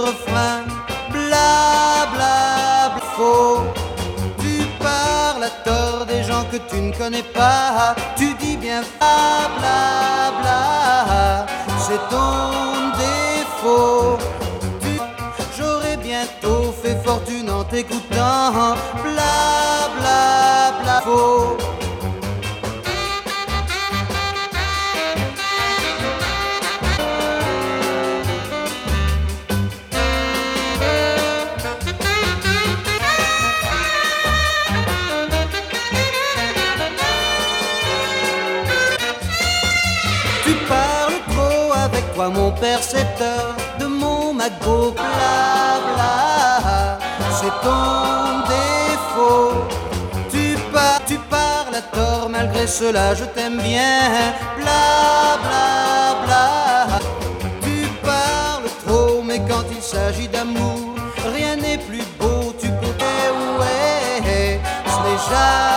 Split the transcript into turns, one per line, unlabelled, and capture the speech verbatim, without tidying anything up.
refrain. Bla bla bla, faux. Tu parles à tort des gens que tu ne connais pas. Tu dis bien bla bla bla, c'est ton défaut. Tu... J'aurai bientôt fait fortune en t'écoutant. Bla bla bla, faux. Tu parles trop avec toi mon percepteur de mon magot. Bla bla, c'est ton défaut. Tu, par, tu parles à tort, malgré cela je t'aime bien. Bla bla bla. Tu parles trop, mais quand il s'agit d'amour, rien n'est plus beau. Tu peux, ouais, ce n'est jamais